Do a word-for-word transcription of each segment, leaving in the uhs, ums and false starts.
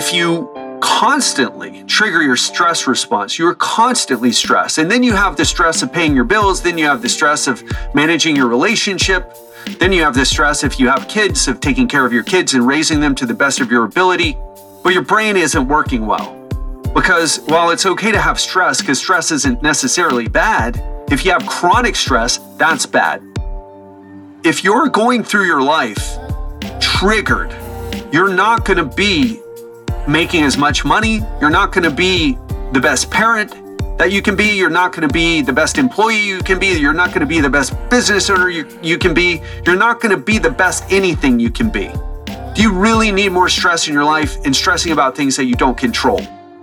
if you constantly trigger your stress response, you're constantly stressed. And then you have the stress of paying your bills. Then you have the stress of managing your relationship. Then you have the stress, if you have kids, of taking care of your kids and raising them to the best of your ability. But your brain isn't working well. Because while it's okay to have stress, because stress isn't necessarily bad, if you have chronic stress, that's bad. If you're going through your life triggered, you're not going to be making as much money. You're not going to be the best parent that you can be. You're not going to be the best employee you can be. You're not going to be the best business owner you, you can be. You're not going to be the best anything you can be. Do you really need more stress in your life and stressing about things that you don't control?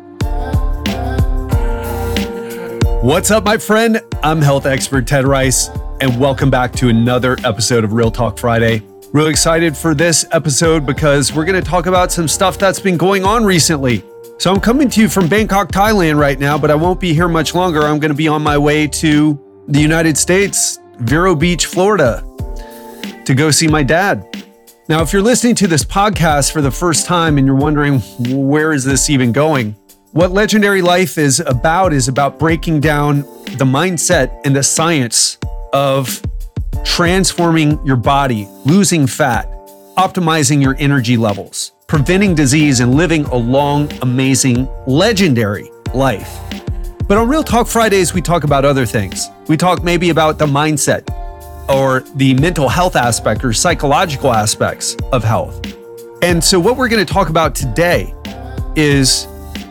What's up, my friend? I'm health expert Ted Rice, and welcome back to another episode of Real Talk Friday. Really excited for this episode because we're going to talk about some stuff that's been going on recently. So I'm coming to you from Bangkok, Thailand right now, but I won't be here much longer. I'm going to be on my way to the United States, Vero Beach, Florida, to go see my dad. Now, if you're listening to this podcast for the first time and you're wondering, where is this even going? What Legendary Life is about is about breaking down the mindset and the science of transforming your body, losing fat, optimizing your energy levels, preventing disease, and living a long, amazing, legendary life. But on Real Talk Fridays, we talk about other things. We talk maybe about the mindset or the mental health aspect or psychological aspects of health. And so what we're going to talk about today is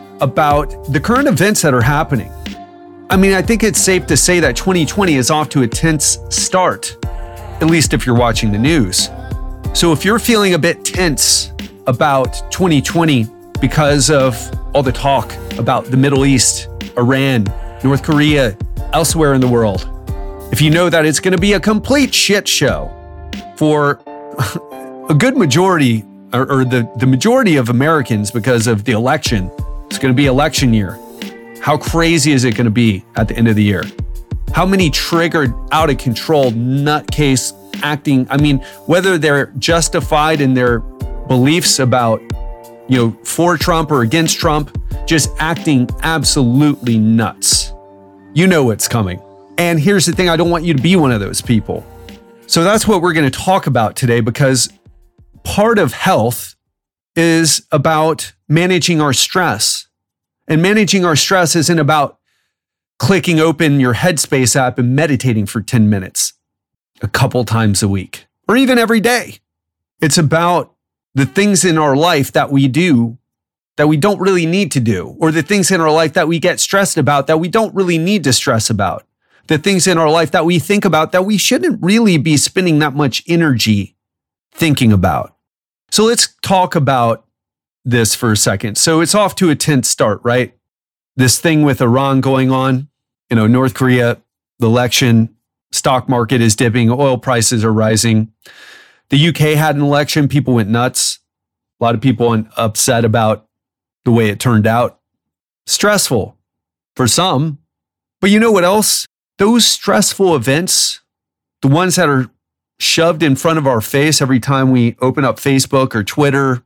about the current events that are happening. I mean, I think it's safe to say that twenty twenty is off to a tense start, at least if you're watching the news. So if you're feeling a bit tense about twenty twenty because of all the talk about the Middle East, Iran, North Korea, elsewhere in the world, if you know that it's going to be a complete shit show for a good majority, or, or the, the majority of Americans because of the election, it's going to be election year. How crazy is it going to be at the end of the year? How many triggered, out of control, nutcase acting? I mean, whether they're justified in their beliefs about, you know, for Trump or against Trump, just acting absolutely nuts. You know what's coming. And here's the thing, I don't want you to be one of those people. So that's what we're going to talk about today, because part of health is about managing our stress. And managing our stress isn't about clicking open your Headspace app and meditating for ten minutes a couple times a week, or even every day. It's about the things in our life that we do that we don't really need to do, or the things in our life that we get stressed about that we don't really need to stress about, the things in our life that we think about that we shouldn't really be spending that much energy thinking about. So let's talk about this for a second. So it's off to a tense start, right? This thing with Iran going on, you know, North Korea, the election, stock market is dipping, oil prices are rising. The U K had an election, people went nuts. A lot of people were upset about the way it turned out. Stressful for some, but you know what else? Those stressful events, the ones that are shoved in front of our face every time we open up Facebook or Twitter,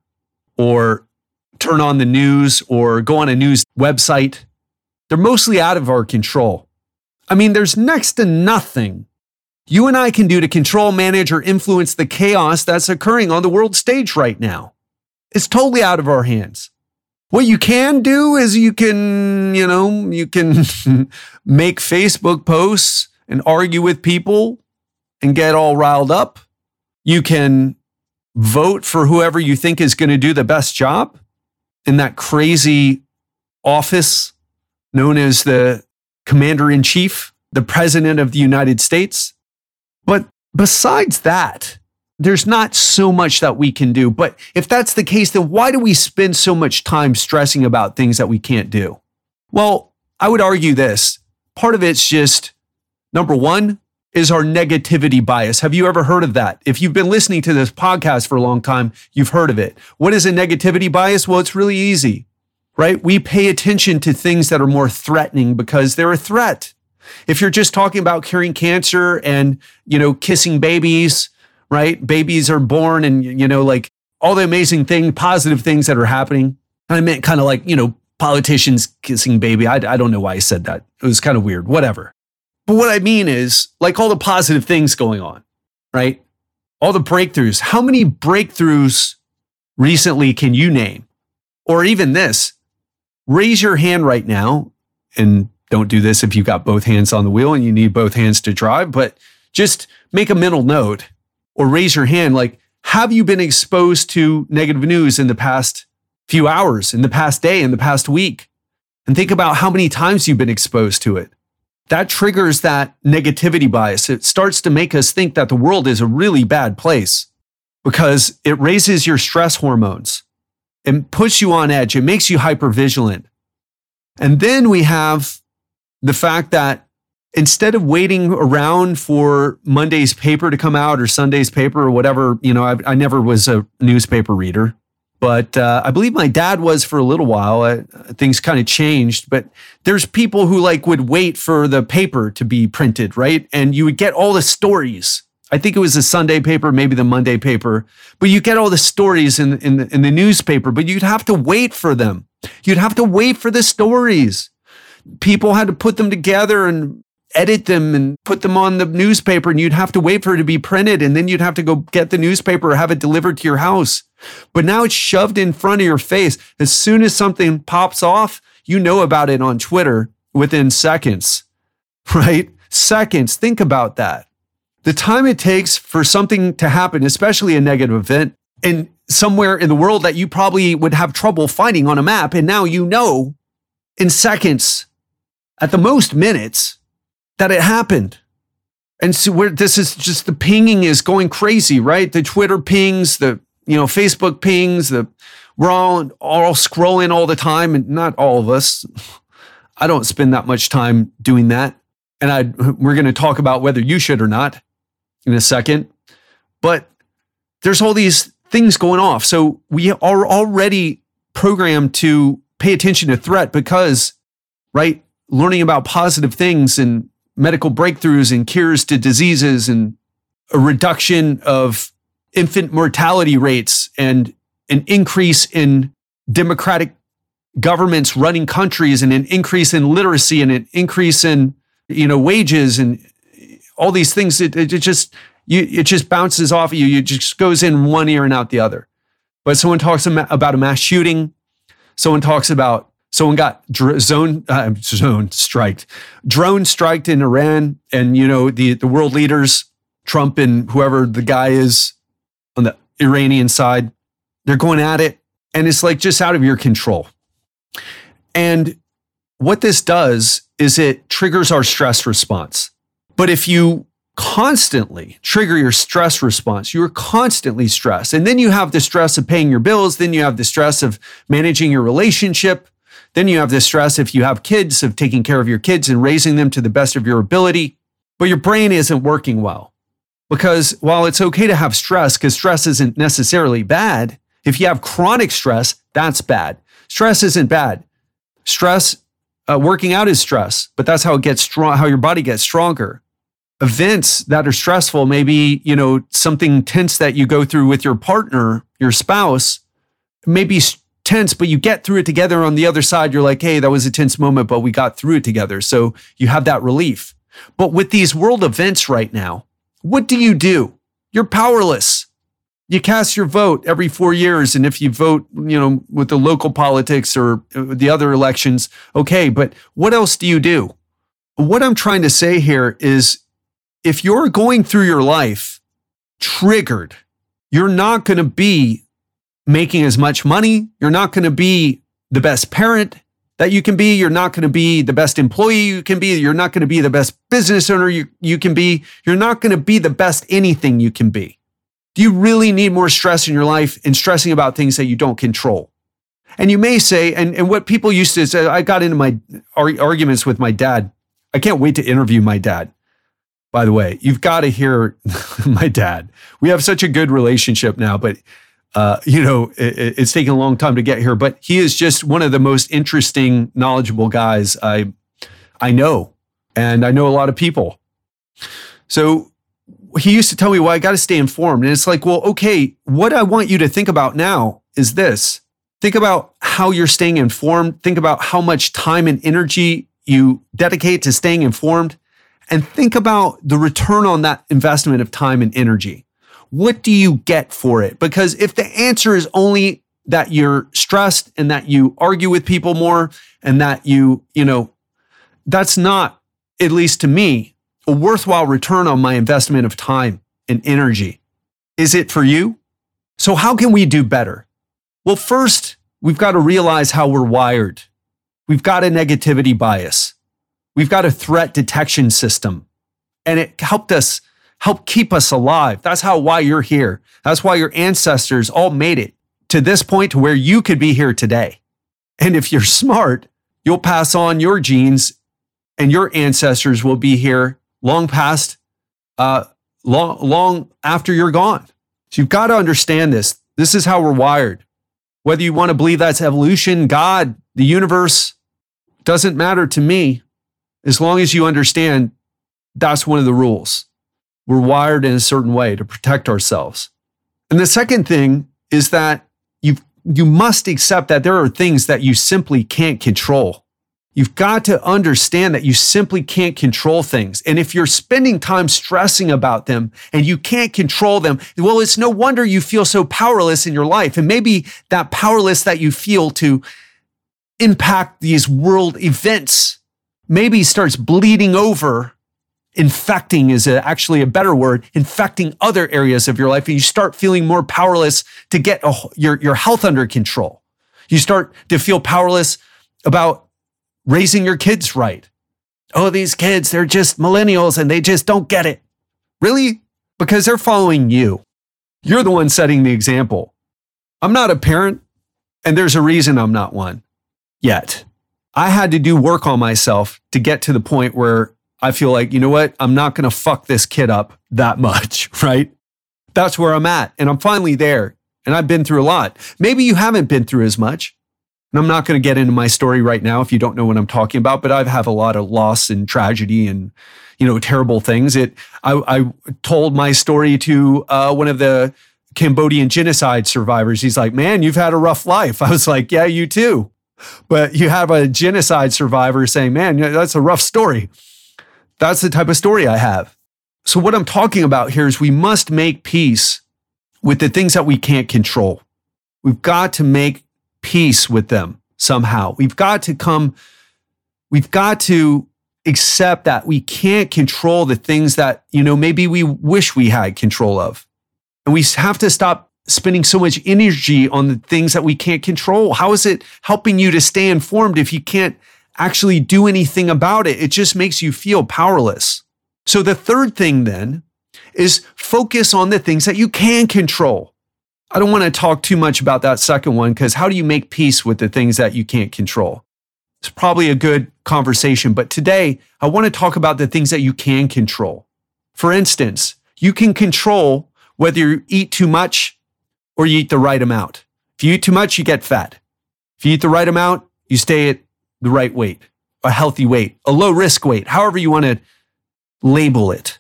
or turn on the news or go on a news website, they're mostly out of our control. I mean, there's next to nothing you and I can do to control, manage, or influence the chaos that's occurring on the world stage right now. It's totally out of our hands. What you can do is you can, you know, you can make Facebook posts and argue with people and get all riled up. You can vote for whoever you think is going to do the best job in that crazy office known as the Commander-in-Chief, the President of the United States. But besides that, there's not so much that we can do. But if that's the case, then why do we spend so much time stressing about things that we can't do? Well, I would argue this. Part of it's just, number one, is our negativity bias. Have you ever heard of that? If you've been listening to this podcast for a long time, you've heard of it. What is a negativity bias? Well, it's really easy, right? We pay attention to things that are more threatening because they're a threat. If you're just talking about curing cancer and, you know, kissing babies, right? Babies are born and, you know, like all the amazing thing, positive things that are happening. And I meant kind of like, you know, politicians kissing baby. I, I don't know why I said that. It was kind of weird, whatever. But what I mean is like all the positive things going on, right? All the breakthroughs. How many breakthroughs recently can you name? Or even this, raise your hand right now, and don't do this if you've got both hands on the wheel and you need both hands to drive, but just make a mental note or raise your hand. Like, have you been exposed to negative news in the past few hours, in the past day, in the past week? And think about how many times you've been exposed to it. That triggers that negativity bias. It starts to make us think that the world is a really bad place because it raises your stress hormones and puts you on edge. It makes you hypervigilant. And then we have the fact that instead of waiting around for Monday's paper to come out or Sunday's paper or whatever, you know, I, I never was a newspaper reader. But uh, I believe my dad was for a little while. Uh, things kind of changed, but there's people who like would wait for the paper to be printed, right? And you would get all the stories. I think it was the Sunday paper, maybe the Monday paper, but you get all the stories in, in, the, in the newspaper, but you'd have to wait for them. You'd have to wait for the stories. People had to put them together and edit them and put them on the newspaper, and you'd have to wait for it to be printed, and then you'd have to go get the newspaper or have it delivered to your house. But now it's shoved in front of your face. As soon as something pops off, you know about it on Twitter within seconds, right? Seconds. Think about that. The time it takes for something to happen, especially a negative event, in somewhere in the world that you probably would have trouble finding on a map, and now you know in seconds, at the most minutes, that it happened. And so we're, this is just, the pinging is going crazy, right? The Twitter pings, the, you know, Facebook pings, the, we're all, all scrolling all the time, and not all of us. I don't spend that much time doing that. And I, we're going to talk about whether you should or not in a second. But there's all these things going off. So we are already programmed to pay attention to threat because, right, learning about positive things and medical breakthroughs and cures to diseases and a reduction of infant mortality rates and an increase in democratic governments running countries and an increase in literacy and an increase in, you know, wages and all these things. It, it just, you, it just bounces off of you. It just goes in one ear and out the other. But someone talks about a mass shooting. Someone talks about Someone got dr- zone uh, zone striked, drone striked in Iran, and you know the the world leaders, Trump and whoever the guy is on the Iranian side, they're going at it, and it's like just out of your control. And what this does is it triggers our stress response. But if you constantly trigger your stress response, you're constantly stressed, and then you have the stress of paying your bills, then you have the stress of managing your relationship. Then you have the stress, if you have kids, of taking care of your kids and raising them to the best of your ability. But your brain isn't working well. Because while it's okay to have stress, because stress isn't necessarily bad, if you have chronic stress, that's bad. Stress isn't bad. Stress, uh, working out is stress, but that's how it gets strong, how your body gets stronger. Events that are stressful, maybe, you know, something tense that you go through with your partner, your spouse, maybe tense, but you get through it together on the other side. You're like, hey, that was a tense moment, but we got through it together. So you have that relief. But with these world events right now, what do you do? You're powerless. You cast your vote every four years. And if you vote, you know, with the local politics or the other elections, okay, but what else do you do? What I'm trying to say here is if you're going through your life triggered, you're not going to be making as much money. You're not going to be the best parent that you can be. You're not going to be the best employee you can be. You're not going to be the best business owner you, you can be. You're not going to be the best anything you can be. Do you really need more stress in your life and stressing about things that you don't control? And you may say, and, and what people used to say, I got into my arguments with my dad. I can't wait to interview my dad. By the way, you've got to hear my dad. We have such a good relationship now, but Uh, you know, it, it's taken a long time to get here, but he is just one of the most interesting, knowledgeable guys I, I know. And I know a lot of people. So he used to tell me, well, I got to stay informed. And it's like, well, okay, what I want you to think about now is this. Think about how you're staying informed. Think about how much time and energy you dedicate to staying informed. And think about the return on that investment of time and energy. What do you get for it? Because if the answer is only that you're stressed and that you argue with people more and that you, you know, that's not, at least to me, a worthwhile return on my investment of time and energy. Is it for you? So how can we do better? Well, first, we've got to realize how we're wired. We've got a negativity bias. We've got a threat detection system, and it helped us, help keep us alive. That's how, why you're here. That's why your ancestors all made it to this point to where you could be here today. And if you're smart, you'll pass on your genes and your ancestors will be here long past, uh, long, long after you're gone. So you've got to understand this. This is how we're wired. Whether you want to believe that's evolution, God, the universe, doesn't matter to me. As long as you understand that's one of the rules. We're wired in a certain way to protect ourselves. And the second thing is that you you must accept that there are things that you simply can't control. You've got to understand that you simply can't control things. And if you're spending time stressing about them and you can't control them, well, it's no wonder you feel so powerless in your life. And maybe that powerless that you feel to impact these world events maybe starts bleeding over. Infecting is a, actually a better word, infecting other areas of your life. And you start feeling more powerless to get a, your, your health under control. You start to feel powerless about raising your kids right. Oh, these kids, they're just millennials and they just don't get it. Really? Because they're following you. You're the one setting the example. I'm not a parent, and there's a reason I'm not one yet. I had to do work on myself to get to the point where I feel like, you know what? I'm not going to fuck this kid up that much, right? That's where I'm at. And I'm finally there. And I've been through a lot. Maybe you haven't been through as much. And I'm not going to get into my story right now if you don't know what I'm talking about, but I've had a lot of loss and tragedy and, you know, terrible things. It. I, I told my story to uh, one of the Cambodian genocide survivors. He's like, man, you've had a rough life. I was like, yeah, you too. But you have a genocide survivor saying, man, that's a rough story. That's the type of story I have. So what I'm talking about here is we must make peace with the things that we can't control. We've got to make peace with them somehow. We've got to come, we've got to accept that we can't control the things that, you know, maybe we wish we had control of. And we have to stop spending so much energy on the things that we can't control. How is it helping you to stay informed if you can't actually do anything about it? It just makes you feel powerless. So the third thing then is focus on the things that you can control. I don't want to talk too much about that second one because how do you make peace with the things that you can't control? It's probably a good conversation, but today I want to talk about the things that you can control. For instance, you can control whether you eat too much or you eat the right amount. If you eat too much, you get fat. If you eat the right amount, you stay at the right weight, a healthy weight, a low risk weight, however you want to label it.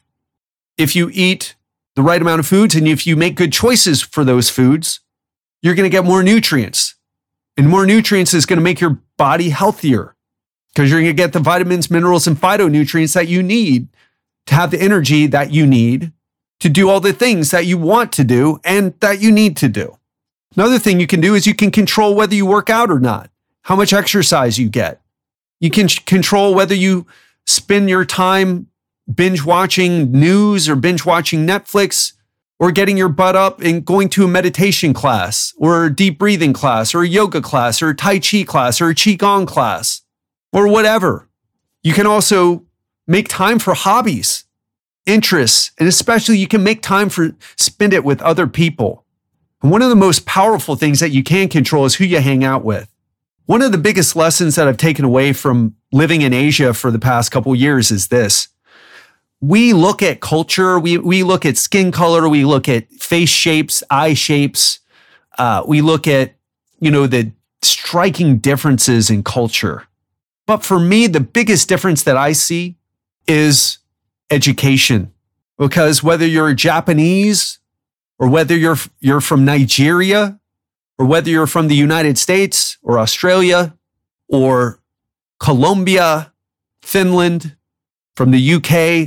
If you eat the right amount of foods and if you make good choices for those foods, you're going to get more nutrients. And more nutrients is going to make your body healthier because you're going to get the vitamins, minerals, and phytonutrients that you need to have the energy that you need to do all the things that you want to do and that you need to do. Another thing you can do is you can control whether you work out or not, how much exercise you get. You can control whether you spend your time binge watching news or binge watching Netflix or getting your butt up and going to a meditation class or a deep breathing class or a yoga class or a Tai Chi class or a Qigong class or whatever. You can also make time for hobbies, interests, and especially you can make time for spend it with other people. And one of the most powerful things that you can control is who you hang out with. One of the biggest lessons that I've taken away from living in Asia for the past couple of years is this. We look at culture, we, we look at skin color, we look at face shapes, eye shapes. Uh, we look at, you know, the striking differences in culture. But for me, the biggest difference that I see is education. Because whether you're Japanese or whether you're, you're from Nigeria, or whether you're from the United States or Australia or Colombia, Finland, from the U K,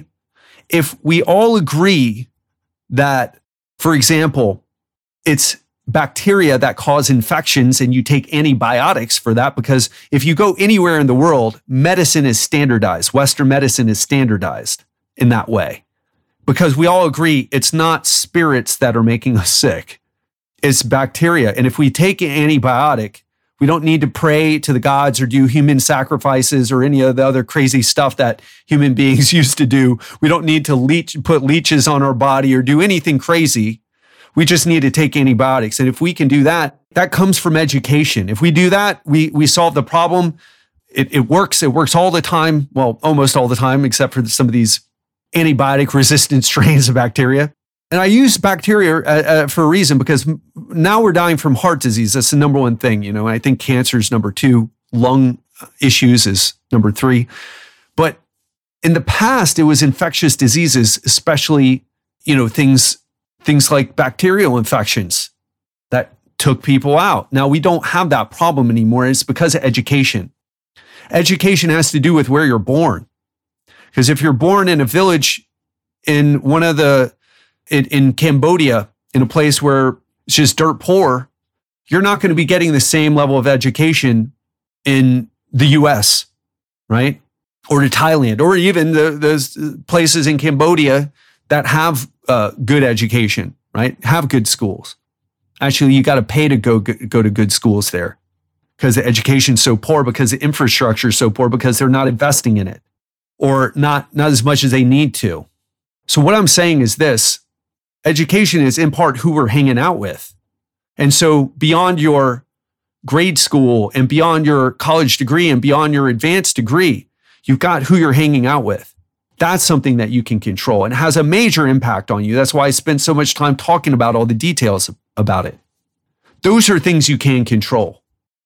if we all agree that, for example, it's bacteria that cause infections and you take antibiotics for that, because if you go anywhere in the world, medicine is standardized. Western medicine is standardized in that way, because we all agree it's not spirits that are making us sick. It's bacteria. And if we take an antibiotic, we don't need to pray to the gods or do human sacrifices or any of the other crazy stuff that human beings used to do. We don't need to leech, put leeches on our body or do anything crazy. We just need to take antibiotics. And if we can do that, that comes from education. If we do that, we we solve the problem. It, it works. It works all the time. Well, almost all the time, except for some of these antibiotic resistant strains of bacteria. And I use bacteria uh, uh, for a reason, because m- now we're dying from heart disease. That's the number one thing, you know. I think cancer is number two. Lung issues is number three. But in the past, it was infectious diseases, especially, you know, things things like bacterial infections that took people out. Now, we don't have that problem anymore. It's because of education. Education has to do with where you're born. Because if you're born in a village in one of the In, in Cambodia, in a place where it's just dirt poor, you're not going to be getting the same level of education in the U S, right? Or to Thailand, or even the, those places in Cambodia that have uh, good education, right? Have good schools. Actually, you got to pay to go, go to good schools there, because the education's so poor, because the infrastructure is so poor, because they're not investing in it, or not, not as much as they need to. So what I'm saying is this: education is in part who we're hanging out with. And so beyond your grade school and beyond your college degree and beyond your advanced degree, you've got who you're hanging out with. That's something that you can control and has a major impact on you. That's why I spent so much time talking about all the details about it. Those are things you can control.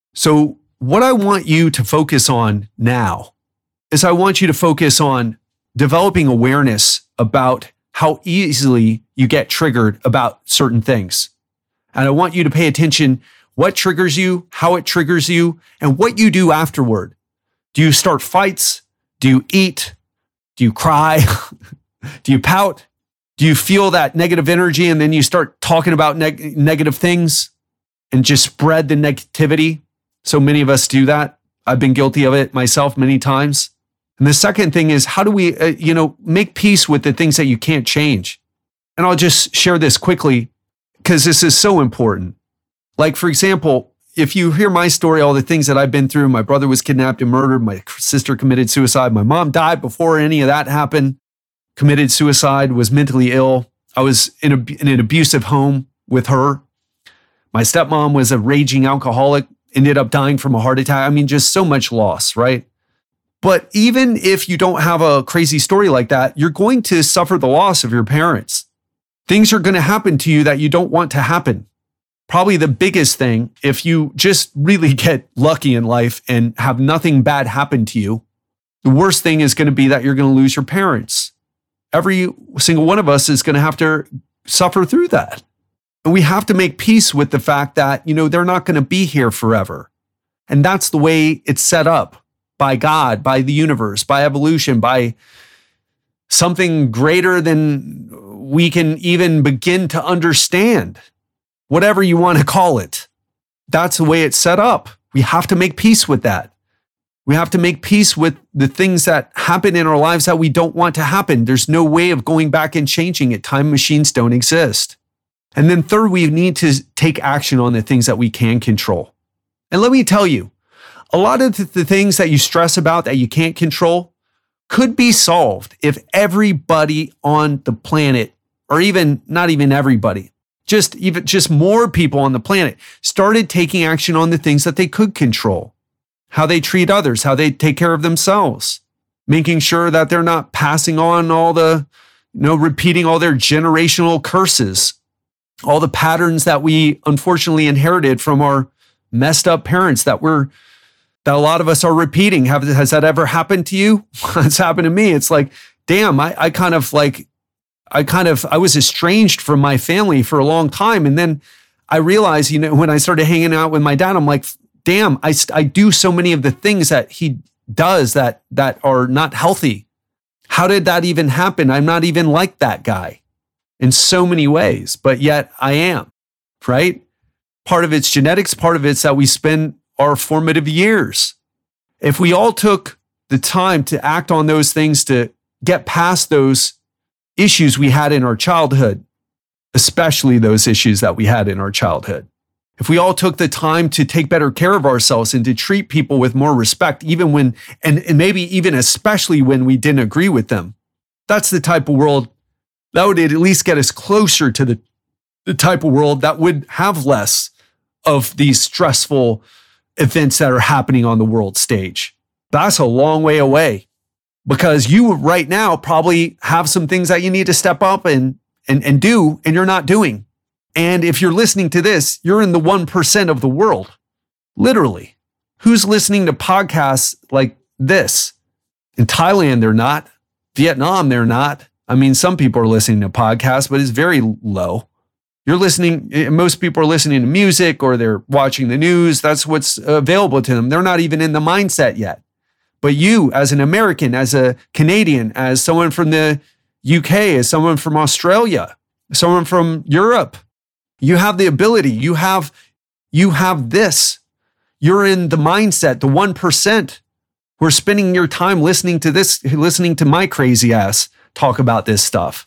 So what I want you to focus on now is I want you to focus on developing awareness about how easily you get triggered about certain things. And I want you to pay attention what triggers you, how it triggers you, and what you do afterward. Do you start fights? Do you eat? Do you cry? Do you pout? Do you feel that negative energy and then you start talking about neg- negative things and just spread the negativity? So many of us do that. I've been guilty of it myself many times. And the second thing is, how do we, uh, you know, make peace with the things that you can't change? And I'll just share this quickly because this is so important. Like, for example, if you hear my story, all the things that I've been through, my brother was kidnapped and murdered, my sister committed suicide, my mom died before any of that happened, committed suicide, was mentally ill. I was in, a, in an abusive home with her. My stepmom was a raging alcoholic, ended up dying from a heart attack. I mean, just so much loss, right? But even if you don't have a crazy story like that, you're going to suffer the loss of your parents. Things are going to happen to you that you don't want to happen. Probably the biggest thing, if you just really get lucky in life and have nothing bad happen to you, the worst thing is going to be that you're going to lose your parents. Every single one of us is going to have to suffer through that. And we have to make peace with the fact that, you know, they're not going to be here forever. And that's the way it's set up by God, by the universe, by evolution, by something greater than we can even begin to understand. Whatever you want to call it. That's the way it's set up. We have to make peace with that. We have to make peace with the things that happen in our lives that we don't want to happen. There's no way of going back and changing it. Time machines don't exist. And then third, we need to take action on the things that we can control. And let me tell you, a lot of the things that you stress about that you can't control could be solved if everybody on the planet, or even not even everybody, just even just more people on the planet started taking action on the things that they could control. How they treat others, how they take care of themselves, making sure that they're not passing on all the, you know, repeating all their generational curses, all the patterns that we unfortunately inherited from our messed up parents that we're, that a lot of us are repeating. Have, has that ever happened to you? It's happened to me. It's like, damn, I, I kind of like, I kind of, I was estranged from my family for a long time. And then I realized, you know, when I started hanging out with my dad, I'm like, damn, I, I do so many of the things that he does that, that are not healthy. How did that even happen? I'm not even like that guy in so many ways, but yet I am, right? Part of it's genetics, part of it's that we spend our formative years. If we all took the time to act on those things to get past those issues we had in our childhood, especially those issues that we had in our childhood, if we all took the time to take better care of ourselves and to treat people with more respect, even when, and, and maybe even especially when we didn't agree with them, that's the type of world that would at least get us closer to the, the type of world that would have less of these stressful events that are happening on the world stage. That's a long way away, because you right now probably have some things that you need to step up and, and, and do, and you're not doing. And if you're listening to this, you're in the one percent of the world, literally. Who's listening to podcasts like this? In Thailand, they're not. Vietnam, they're not. I mean, some people are listening to podcasts, but it's very low. You're listening, most people are listening to music or they're watching the news. That's what's available to them. They're not even in the mindset yet. But you, as an American, as a Canadian, as someone from the U K, as someone from Australia, someone from Europe, you have the ability, you have, you have this. You're in the mindset, the one percent. We're spending your time listening to this, listening to my crazy ass talk about this stuff.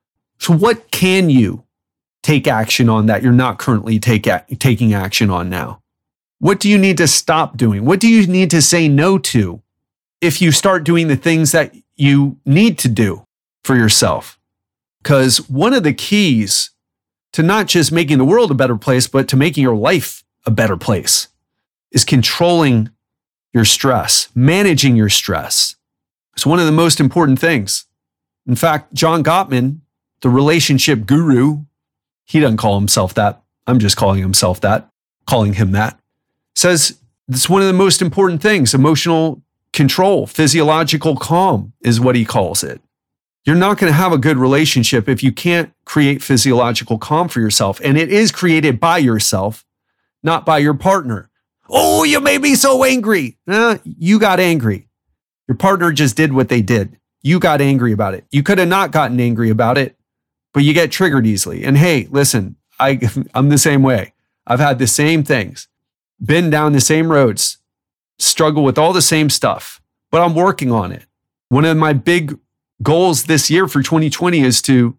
So what can you take action on that you're not currently take, taking action on now? What do you need to stop doing? What do you need to say no to if you start doing the things that you need to do for yourself? Because one of the keys to not just making the world a better place, but to making your life a better place is controlling your stress, managing your stress. It's one of the most important things. In fact, John Gottman, the relationship guru, he doesn't call himself that. I'm just calling himself that, calling him that, says it's one of the most important things. Emotional control, physiological calm is what he calls it. You're not going to have a good relationship if you can't create physiological calm for yourself. And it is created by yourself, not by your partner. Oh, you made me so angry. Eh, you got angry. Your partner just did what they did. You got angry about it. You could have not gotten angry about it, but you get triggered easily. And hey, listen, I, I'm the same way. I've had the same things, been down the same roads, struggle with all the same stuff, but I'm working on it. One of my big goals this year for twenty twenty is to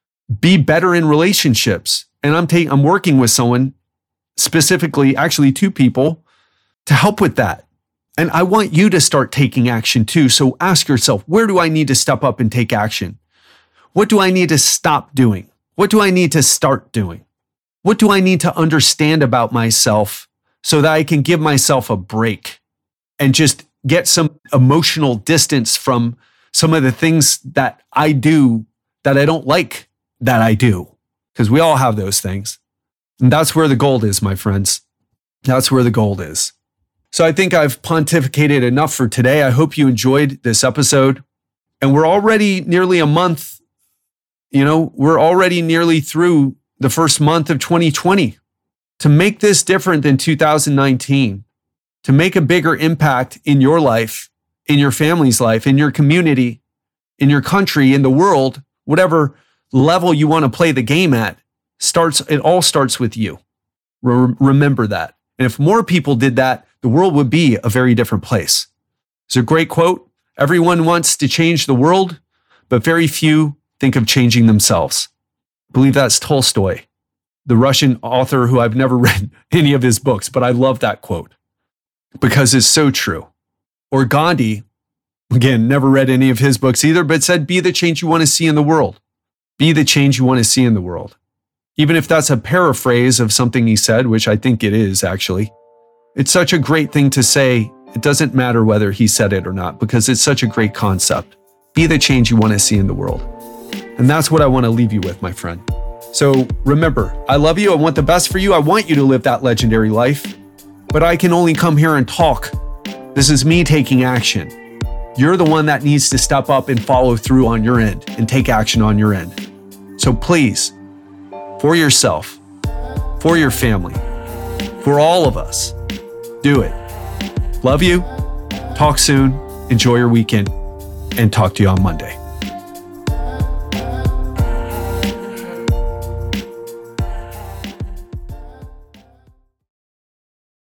be better in relationships. And I'm taking, I'm working with someone, specifically, actually two people, to help with that. And I want you to start taking action too. So ask yourself, where do I need to step up and take action? What do I need to stop doing? What do I need to start doing? What do I need to understand about myself so that I can give myself a break and just get some emotional distance from some of the things that I do that I don't like that I do? Because we all have those things. And that's where the gold is, my friends. That's where the gold is. So I think I've pontificated enough for today. I hope you enjoyed this episode. And we're already nearly a month, you know, we're already nearly through the first month of twenty twenty. To make this different than two thousand nineteen, to make a bigger impact in your life, in your family's life, in your community, in your country, in the world, whatever level you want to play the game at, starts. It all starts with you. Re- remember that. And if more people did that, the world would be a very different place. It's a great quote. Everyone wants to change the world, but very few think of changing themselves. I believe that's Tolstoy, the Russian author who I've never read any of his books, but I love that quote because it's so true. Or Gandhi, again, never read any of his books either, but said, be the change you want to see in the world. Be the change you want to see in the world. Even if that's a paraphrase of something he said, which I think it is actually. It's such a great thing to say. It doesn't matter whether he said it or not, because it's such a great concept. Be the change you want to see in the world. And that's what I want to leave you with, my friend. So remember, I love you. I want the best for you. I want you to live that legendary life, but I can only come here and talk. This is me taking action. You're the one that needs to step up and follow through on your end and take action on your end. So please, for yourself, for your family, for all of us. Do it. Love you. Talk soon. Enjoy your weekend, and talk to you on Monday.